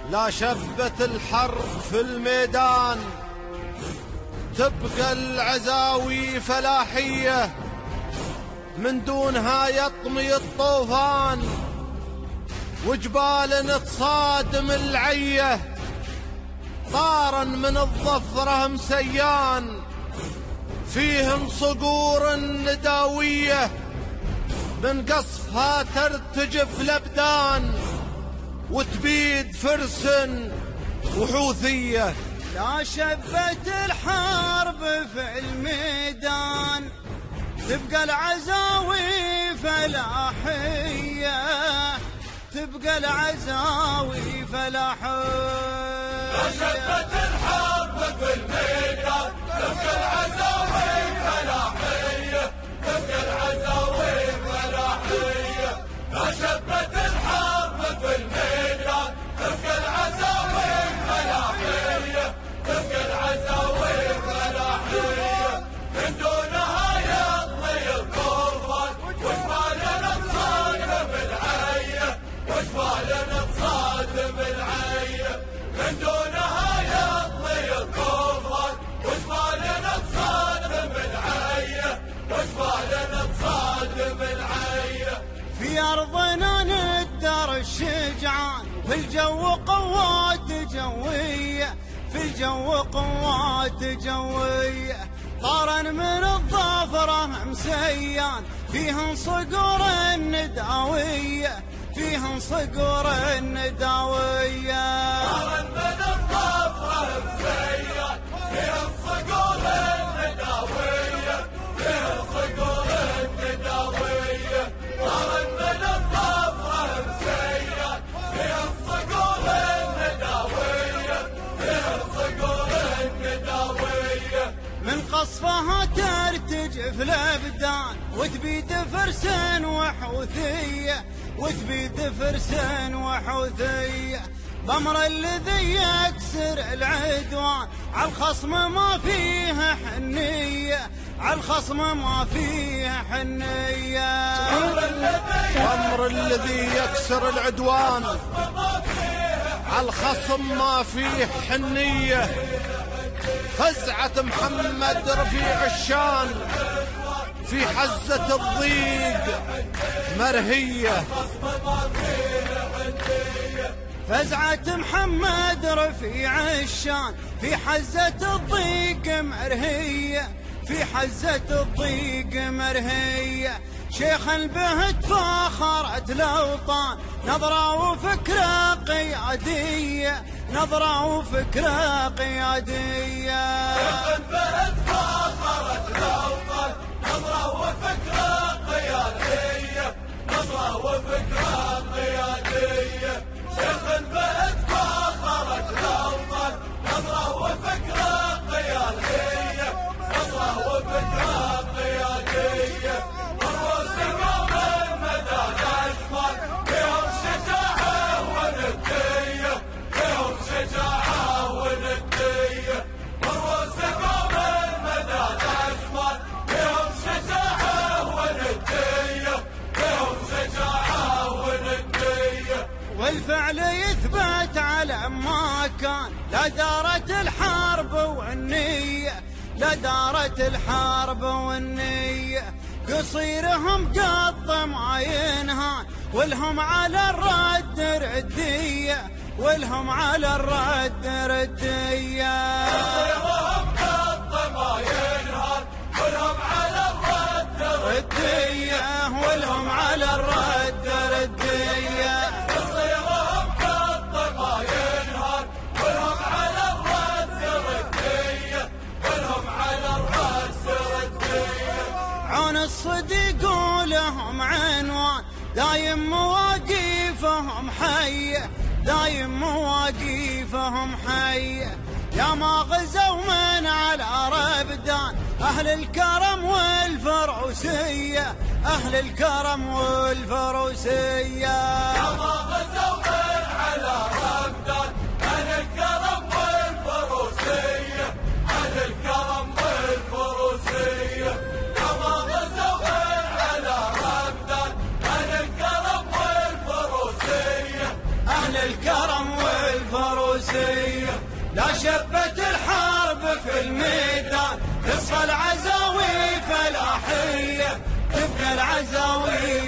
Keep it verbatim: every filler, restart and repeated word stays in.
لا شبة الحرب في الميدان تبقى العزاوي فلاحية، من دونها يطمي الطوفان وجبال تصادم العية. طارا من الظفرة مسيان فيهم صقور نداوية، من قصفها ترتجف الأبدان وتبيد فرس وحوثية. لا شبت الحرب في الميدان تبقى العزاوي فلاحية، تبقى العزاوي فلاحية. لا شبت الحرب في الميدان تبقى العزاوي فلاحية، تبقى العزاوي فلاحية. لا شبت الحرب في الميدان تبقى العزاوي فلاحية، تبقى العزاوي فلاحية. من دونها يطلي الطوفان وجبالنا تصادم العية، وجبالنا تصادم العية. من دونها يطلي الطوفان وجبالنا تصادم العية، وجبالنا تصادم العية. في أرضنا ندر الشجعان، في الجو قوات جوية، في الجو قوات جوية. طارا من الظفرة مسيان فيهن صقور النداوية، فيهن صقور النداوية. طارا من الظفرة مسيان فيهن صقور النداوية، فيهن صقور النداوية. طارا من الظفرة مسيان فيهن صقور النداوية، فيهن صقور النداوية. من قصفها ترتجف الأبدان وتبيد فرس وحوثية، وتبيد فرس وحوثية. بأمر الذي يكسر العدوان عالخصم ما فيه حنية، عالخصم ما فيه حنية. بأمر الذي يكسر العدوان عالخصم ما فيه حنية. فزعة محمد رفيع الشان في حزة الضيق مرهية. فزعة محمد رفيع الشان في حزة الضيق مرهية، في حزة الضيق مرهية. شيخ به تفاخرت الأوطان نظرة وفكرة قيادية، نظرة وفكرة قيادية. شيخ به تفاخرت الأوطان نظرة وفكرة قيادية، نظرة وفكرة قيادية. شيخ به تفاخرت الأوطان نظرة وفكرة قيادية، نظرة وفكرة قيادية. والرؤوس قوم المدى الأسمر فيهم شجاعة وندية، فيهم شجاعة وندية. والرؤوس قوم المدى الأسمر فيهم شجاعة وندية، فيهم شجاعة وندية. والفعل يثبت على ما كان، لا دارت الحرب والنية، لا دارت الحرب والنية. قصيرهم قط ما ينهان والهم على الرد ردية، والهم على الرد ردية. قصيرهم قط ما ينهان والهم على الرد ردية، والهم على الرد ردية. قصيرهم قط ما ينهان والهم على الرد ردية، والهم على الرأس ردية. عون الصديق ولهم عنوان دايم مواقفهم حية، دايم مواقفهم حية. يا ما غزوا من على ربدان أهل الكرم والفروسية، أهل الكرم والفروسية. يا ما غزوا من على ربدان أهل الكرم والفروسية، أهل الكرم والفروسية. يا ما غزوا من على ربدان أهل الكرم والفروسية، أهل الكرم والفروسية. الفروسية. لا شبت الحرب في الميدان تصفى العزاوي فلاحية، تبقى العزاوي